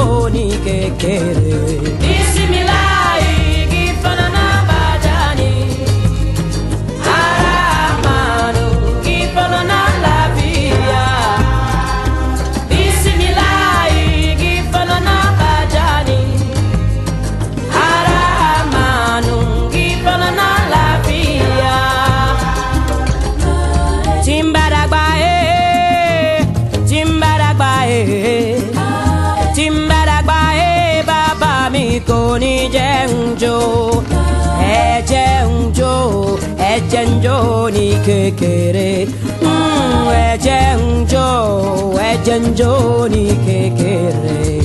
jó ní kékeré. Bismillah, gifanana bajani. Aramanu, gifanana la via. Bismillah, gifanana bajani. Aramanu, gifanana la via. Timbaragba bàbá mi kò ní jẹ́ n jó, ẹ jẹ́ n jó, ẹ jẹ́ n jó ní kékeré. Ẹ jẹ́ n jó, ẹ jẹ́ n jó ní kékeré.